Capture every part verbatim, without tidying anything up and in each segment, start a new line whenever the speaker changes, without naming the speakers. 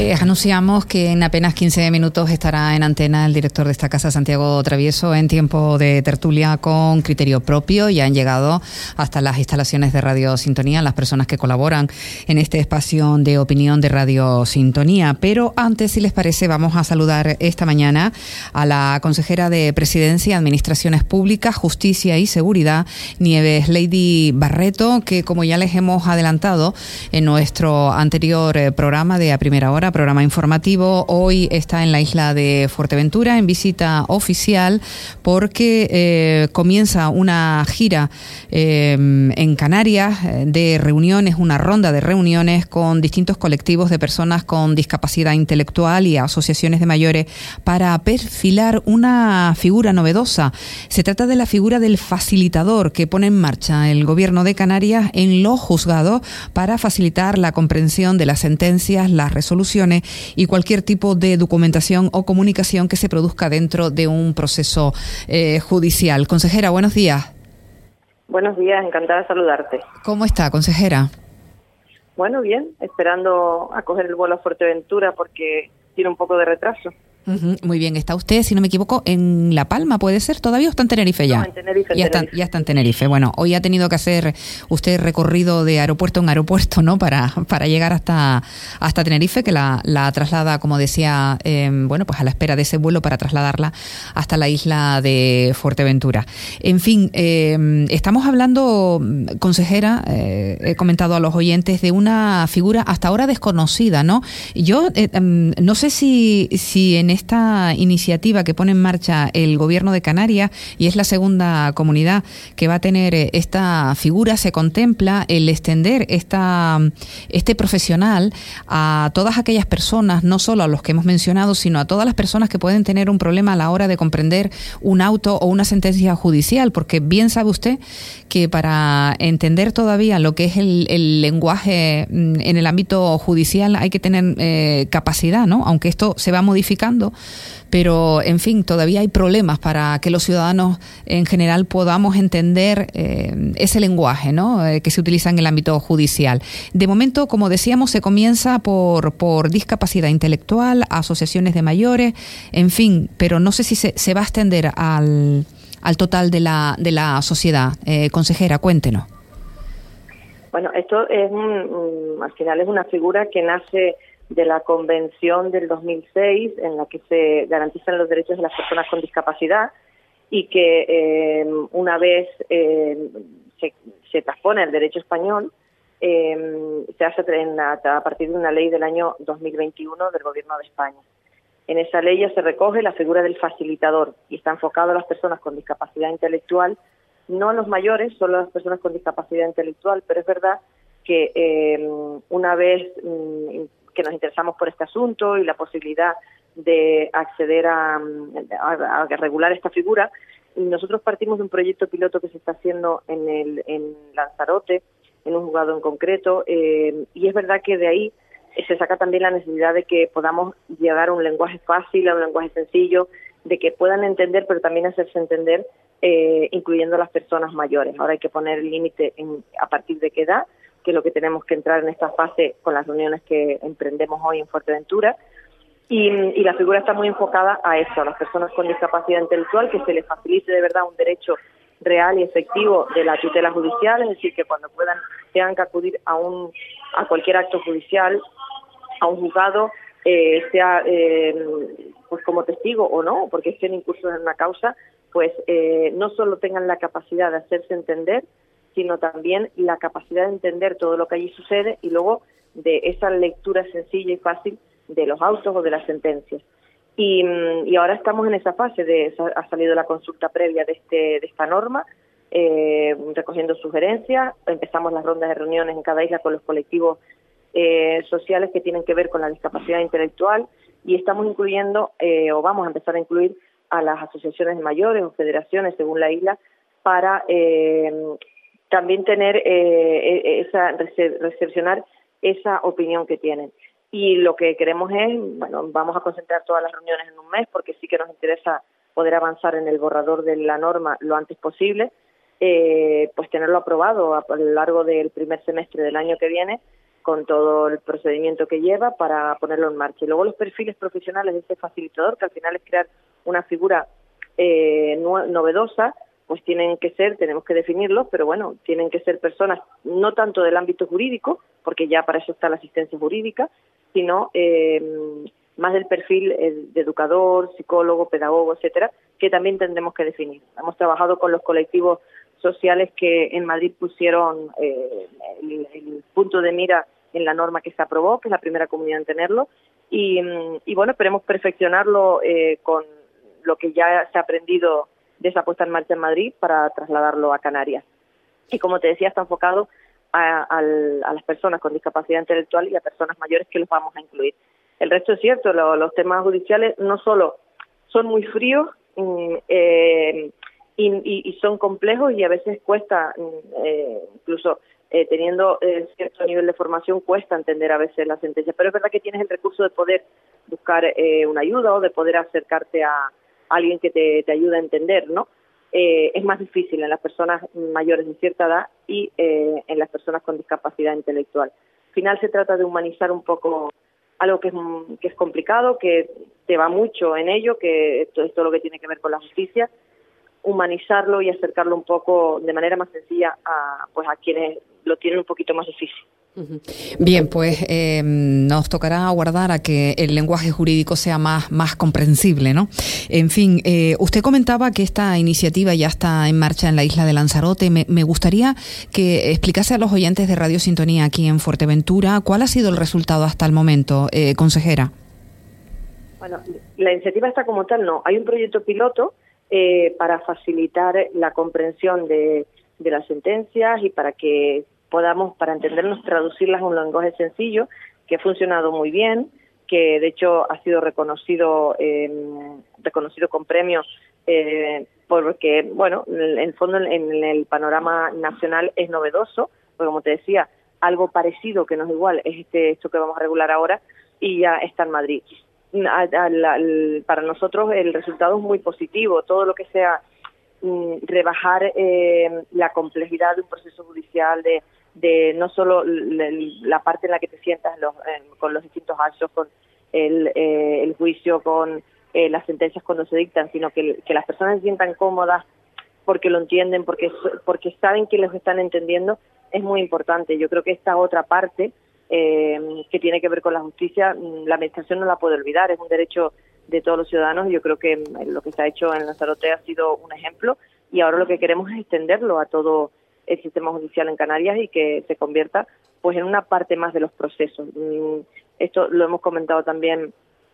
Les anunciamos que en apenas quince minutos estará en antena el director de esta casa, Santiago Travieso, en tiempo de tertulia con criterio propio. Ya han llegado hasta las instalaciones de Radio Sintonía las personas que colaboran en este espacio de opinión de Radio Sintonía. Pero antes, si les parece, vamos a saludar esta mañana a la consejera de Presidencia, Administraciones Públicas, Justicia y Seguridad, Nieves Lady Barreto, que como ya les hemos adelantado en nuestro anterior programa de A Primera Hora, programa informativo, hoy está en la isla de Fuerteventura en visita oficial porque eh, comienza una gira eh, en Canarias de reuniones, una ronda de reuniones con distintos colectivos de personas con discapacidad intelectual y asociaciones de mayores para perfilar una figura novedosa. Se trata de la figura del facilitador que pone en marcha el Gobierno de Canarias en los juzgados para facilitar la comprensión de las sentencias, las resoluciones y cualquier tipo de documentación o comunicación que se produzca dentro de un proceso eh, judicial. Consejera, buenos días.
Buenos días, encantada de saludarte.
¿Cómo está, consejera?
Bueno, bien, esperando a coger el vuelo a Fuerteventura porque tiene un poco de retraso.
Uh-huh, muy bien, está usted, si no me equivoco, en La Palma, ¿puede ser? ¿Todavía o está en Tenerife ya?
No, en Tenerife. En
ya,
Tenerife.
Está, ya está en Tenerife. Bueno, hoy ha tenido que hacer usted recorrido de aeropuerto en aeropuerto, ¿no? Para, para llegar hasta, hasta Tenerife, que la, la traslada, como decía, eh, bueno, pues a la espera de ese vuelo para trasladarla hasta la isla de Fuerteventura. En fin, eh, estamos hablando, consejera, eh, he comentado a los oyentes, de una figura hasta ahora desconocida, ¿no? Yo eh, no sé si, si en esta iniciativa que pone en marcha el Gobierno de Canarias, y es la segunda comunidad que va a tener esta figura, se contempla el extender esta, este profesional a todas aquellas personas, no solo a los que hemos mencionado, sino a todas las personas que pueden tener un problema a la hora de comprender un auto o una sentencia judicial, porque bien sabe usted que para entender todavía lo que es el, el lenguaje en el ámbito judicial hay que tener eh, capacidad, ¿no? Aunque esto se va modificando, pero en fin, todavía hay problemas para que los ciudadanos en general podamos entender eh, ese lenguaje, ¿no? Eh, que se utiliza en el ámbito judicial. De momento, como decíamos, se comienza por, por discapacidad intelectual, asociaciones de mayores, en fin, pero no sé si se, se va a extender al, al total de la, de la sociedad. Eh, consejera, cuéntenos.
Bueno, esto es un, un, al final es una figura que nace de la Convención del dos mil seis, en la que se garantizan los derechos de las personas con discapacidad y que eh, una vez eh, se, se transpone el derecho español, eh, se hace en la, a partir de una ley del año dos mil veintiuno del Gobierno de España. En esa ley ya se recoge la figura del facilitador y está enfocado a las personas con discapacidad intelectual, no a los mayores, solo a las personas con discapacidad intelectual, pero es verdad que eh, una vez mm, que nos interesamos por este asunto y la posibilidad de acceder a, a, a regular esta figura, nosotros partimos de un proyecto piloto que se está haciendo en, el, en Lanzarote, en un juzgado en concreto, eh, y es verdad que de ahí se saca también la necesidad de que podamos llegar a un lenguaje fácil, a un lenguaje sencillo, de que puedan entender, pero también hacerse entender, eh, incluyendo a las personas mayores. Ahora hay que poner el límite en a partir de qué edad, que es lo que tenemos que entrar en esta fase con las reuniones que emprendemos hoy en Fuerteventura, y, y la figura está muy enfocada a eso, a las personas con discapacidad intelectual, que se les facilite de verdad un derecho real y efectivo de la tutela judicial, es decir, que cuando puedan tengan que acudir a un a cualquier acto judicial, a un juzgado, eh, sea eh, pues como testigo o no, porque estén incursos en una causa, pues eh, no solo tengan la capacidad de hacerse entender, sino también la capacidad de entender todo lo que allí sucede y luego de esa lectura sencilla y fácil de los autos o de las sentencias. Y, y ahora estamos en esa fase, de ha salido la consulta previa de, este, de esta norma, eh, recogiendo sugerencias, empezamos las rondas de reuniones en cada isla con los colectivos eh, sociales que tienen que ver con la discapacidad intelectual y estamos incluyendo, eh, o vamos a empezar a incluir a las asociaciones mayores o federaciones según la isla para eh, también tener eh, esa recepcionar esa opinión que tienen. Y lo que queremos es, bueno, vamos a concentrar todas las reuniones en un mes porque sí que nos interesa poder avanzar en el borrador de la norma lo antes posible, eh, pues tenerlo aprobado a, a lo largo del primer semestre del año que viene con todo el procedimiento que lleva para ponerlo en marcha. Y luego los perfiles profesionales de ese facilitador, que al final es crear una figura eh, novedosa, pues tienen que ser, tenemos que definirlos, pero bueno, tienen que ser personas no tanto del ámbito jurídico, porque ya para eso está la asistencia jurídica, sino eh, más del perfil eh, de educador, psicólogo, pedagogo, etcétera, que también tendremos que definir. Hemos trabajado con los colectivos sociales que en Madrid pusieron eh, el, el punto de mira en la norma que se aprobó, que es la primera comunidad en tenerlo, y, y bueno, esperemos perfeccionarlo eh, con lo que ya se ha aprendido de esa puesta en marcha en Madrid para trasladarlo a Canarias. Y como te decía, está enfocado a, a, a las personas con discapacidad intelectual y a personas mayores, que los vamos a incluir. El resto es cierto, lo, los temas judiciales no solo son muy fríos, eh, y, y, y son complejos, y a veces cuesta, eh, incluso eh, teniendo eh, cierto nivel de formación, cuesta entender a veces la sentencia, pero es verdad que tienes el recurso de poder buscar eh, una ayuda o de poder acercarte a alguien que te, te ayude a entender, ¿no? Eh, es más difícil en las personas mayores de cierta edad y eh, en las personas con discapacidad intelectual. Al final se trata de humanizar un poco algo que es, que es complicado, que te va mucho en ello, que esto es todo lo que tiene que ver con la justicia, humanizarlo y acercarlo un poco de manera más sencilla a, pues, a quienes lo tienen un poquito más difícil.
Bien, pues eh, nos tocará aguardar a que el lenguaje jurídico sea más, más comprensible, ¿no? En fin, eh, usted comentaba que esta iniciativa ya está en marcha en la isla de Lanzarote. Me, me gustaría que explicase a los oyentes de Radio Sintonía aquí en Fuerteventura cuál ha sido el resultado hasta el momento, eh, consejera.
Bueno, la iniciativa está como tal, no. Hay un proyecto piloto eh, para facilitar la comprensión de, de las sentencias y para que podamos, para entendernos, traducirlas a un lenguaje sencillo, que ha funcionado muy bien, que de hecho ha sido reconocido eh, reconocido con premios, eh, porque, bueno, en el fondo en el panorama nacional es novedoso, porque como te decía, algo parecido, que no es igual, es este esto que vamos a regular ahora, y ya está en Madrid. A, a, la, para nosotros el resultado es muy positivo, todo lo que sea mm, rebajar eh, la complejidad de un proceso judicial, de de no solo la parte en la que te sientas los, eh, con los distintos actos, con el, eh, el juicio, con eh, las sentencias cuando se dictan, sino que, que las personas se sientan cómodas porque lo entienden, porque porque saben que los están entendiendo, es muy importante. Yo creo que esta otra parte eh, que tiene que ver con la justicia, la administración no la puede olvidar, es un derecho de todos los ciudadanos. Yo creo que lo que se ha hecho en Lanzarote ha sido un ejemplo, y ahora lo que queremos es extenderlo a todo el sistema judicial en Canarias y que se convierta pues en una parte más de los procesos. Esto lo hemos comentado también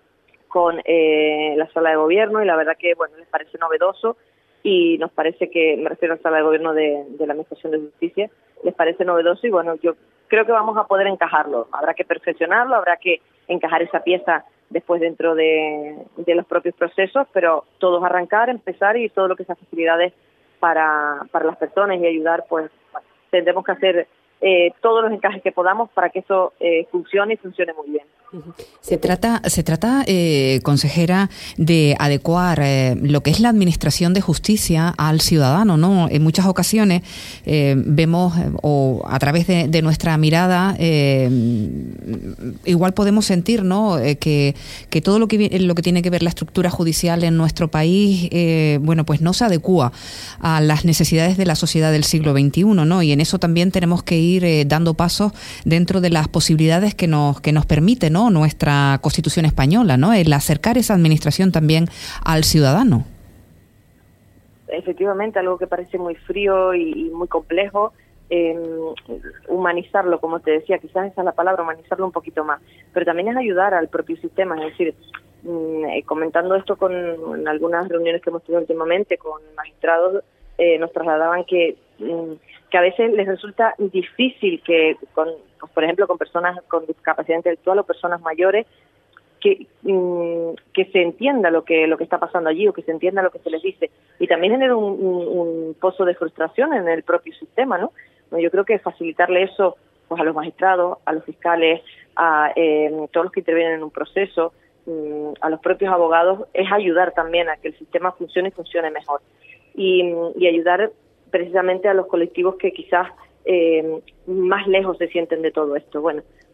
con eh, la sala de gobierno, y la verdad que bueno, les parece novedoso, y nos parece que, me refiero a la sala de gobierno de, de la Administración de Justicia, les parece novedoso, y bueno, yo creo que vamos a poder encajarlo. Habrá que perfeccionarlo, habrá que encajar esa pieza después dentro de, de los propios procesos, pero todos arrancar, empezar, y todo lo que sea facilidades para para las personas y ayudar, pues bueno, tendremos que hacer eh, todos los encajes que podamos para que eso eh, funcione y funcione muy bien.
Se trata, se trata, eh, consejera, de adecuar eh, lo que es la administración de justicia al ciudadano, ¿no? En muchas ocasiones eh, vemos, eh, o a través de, de nuestra mirada, eh, igual podemos sentir, ¿no? Eh, que, que todo lo que lo que tiene que ver la estructura judicial en nuestro país, eh, bueno, pues no se adecúa a las necesidades de la sociedad del siglo veintiuno, ¿no? Y en eso también tenemos que ir eh, dando pasos dentro de las posibilidades que nos que nos permite, ¿no?, nuestra Constitución española, ¿no?, el acercar esa administración también al ciudadano.
Efectivamente, algo que parece muy frío y, y muy complejo, eh, humanizarlo, como te decía, quizás esa es la palabra, humanizarlo un poquito más, pero también es ayudar al propio sistema, es decir, eh, comentando esto con en algunas reuniones que hemos tenido últimamente con magistrados, eh, nos trasladaban que que a veces les resulta difícil que, con, por ejemplo, con personas con discapacidad intelectual o personas mayores, que que se entienda lo que lo que está pasando allí, o que se entienda lo que se les dice, y también genera un, un, un pozo de frustración en el propio sistema, ¿no? Yo creo que facilitarle eso pues a los magistrados, a los fiscales, a eh, todos los que intervienen en un proceso, a los propios abogados, es ayudar también a que el sistema funcione y funcione mejor, y, y ayudar precisamente a los colectivos que quizás eh, más lejos se sienten de todo esto. Bueno,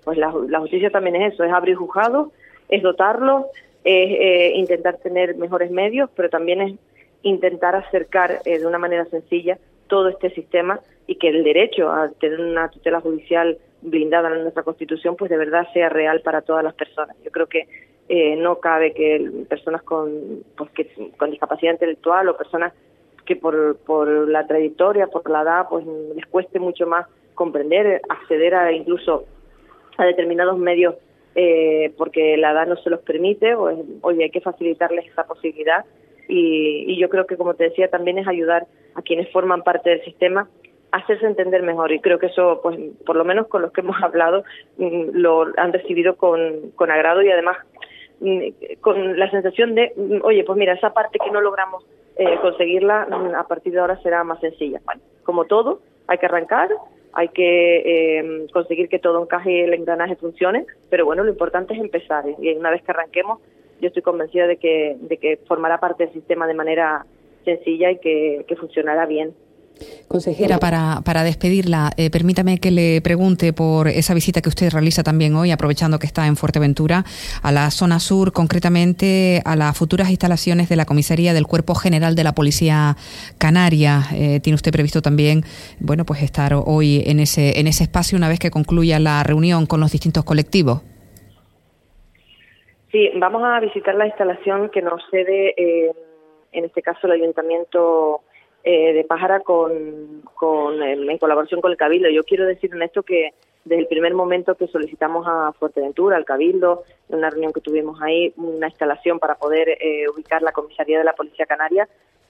pues la, la justicia también es eso, es abrir juzgados, es dotarlos, es eh, intentar tener mejores medios, pero también es intentar acercar eh, de una manera sencilla todo este sistema y que el derecho a tener una tutela judicial blindada en nuestra Constitución pues de verdad sea real para todas las personas. Yo creo que eh, no cabe que personas con pues que con discapacidad intelectual o personas que por por la trayectoria, por la edad, pues les cueste mucho más comprender, acceder a incluso a determinados medios eh, porque la edad no se los permite, o es, oye, hay que facilitarles esa posibilidad y, y yo creo que, como te decía, también es ayudar a quienes forman parte del sistema a hacerse entender mejor, y creo que eso, pues por lo menos con los que hemos hablado, lo han recibido con, con agrado y además con la sensación de, oye, pues mira, esa parte que no logramos eh, conseguirla, a partir de ahora será más sencilla. Bueno, como todo, hay que arrancar, hay que eh, conseguir que todo encaje y el engranaje funcione, pero bueno, lo importante es empezar, y una vez que arranquemos, yo estoy convencida de que, de que formará parte del sistema de manera sencilla y que, que funcionará bien.
Consejera, para, para despedirla, eh, permítame que le pregunte por esa visita que usted realiza también hoy, aprovechando que está en Fuerteventura, a la zona sur, concretamente a las futuras instalaciones de la Comisaría del Cuerpo General de la Policía Canaria. Eh, ¿Tiene usted previsto también, bueno, pues estar hoy en ese, en ese espacio una vez que concluya la reunión con los distintos colectivos?
Sí, vamos a visitar la instalación que nos cede, eh, en este caso, el Ayuntamiento Eh, de Pájara con, con en, en colaboración con el Cabildo. Yo quiero decir en esto que desde el primer momento que solicitamos a Fuerteventura, al Cabildo, en una reunión que tuvimos ahí, una instalación para poder eh, ubicar la comisaría de la Policía Canaria,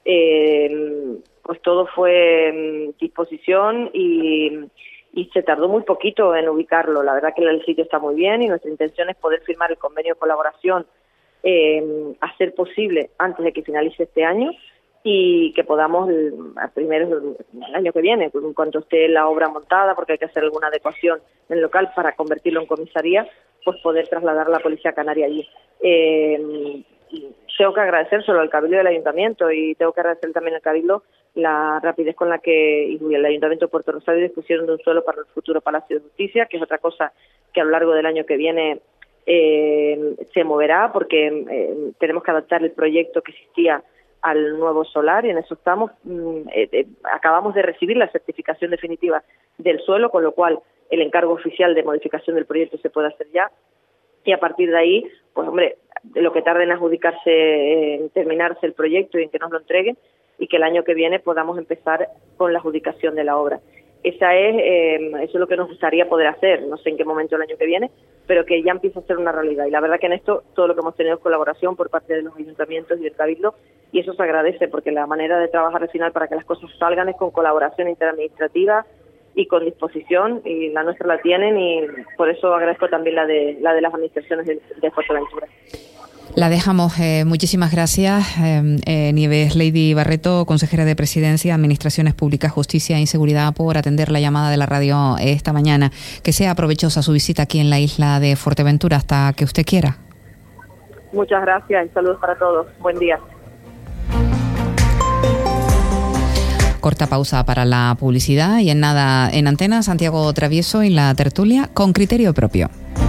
eh, pues todo fue en disposición y, y se tardó muy poquito en ubicarlo. La verdad que el sitio está muy bien y nuestra intención es poder firmar el convenio de colaboración eh, a ser posible antes de que finalice este año, y que podamos, a primeros del año que viene, en cuanto esté la obra montada, porque hay que hacer alguna adecuación en el local para convertirlo en comisaría, pues poder trasladar a la Policía Canaria allí. Eh, tengo que agradecer solo al Cabildo del Ayuntamiento, y tengo que agradecer también al Cabildo la rapidez con la que y el Ayuntamiento de Puerto Rosario dispusieron de un suelo para el futuro Palacio de Justicia, que es otra cosa que a lo largo del año que viene eh, se moverá, porque eh, tenemos que adaptar el proyecto que existía al nuevo solar, y en eso estamos. Eh, eh, acabamos de recibir la certificación definitiva del suelo, con lo cual el encargo oficial de modificación del proyecto se puede hacer ya, y a partir de ahí, pues hombre, lo que tarde en adjudicarse, eh, en terminarse el proyecto y en que nos lo entreguen, y que el año que viene podamos empezar con la adjudicación de la obra. Esa es, eh, eso es lo que nos gustaría poder hacer, no sé en qué momento el año que viene, pero que ya empieza a ser una realidad. Y la verdad que en esto todo lo que hemos tenido es colaboración por parte de los ayuntamientos y del Cabildo, y eso se agradece, porque la manera de trabajar al final para que las cosas salgan es con colaboración interadministrativa y con disposición, y la nuestra la tienen, y por eso agradezco también la de la de las administraciones de, de Fuerteventura.
La dejamos. Eh, muchísimas gracias. Eh, eh, Nieves Lady Barreto, consejera de Presidencia, Administraciones Públicas, Justicia e Seguridad, por atender la llamada de la radio esta mañana. Que sea provechosa su visita aquí en la isla de Fuerteventura hasta que usted quiera.
Muchas gracias y saludos para todos. Buen día.
Corta pausa para la publicidad y en nada, en antena, Santiago Travieso y la tertulia con criterio propio.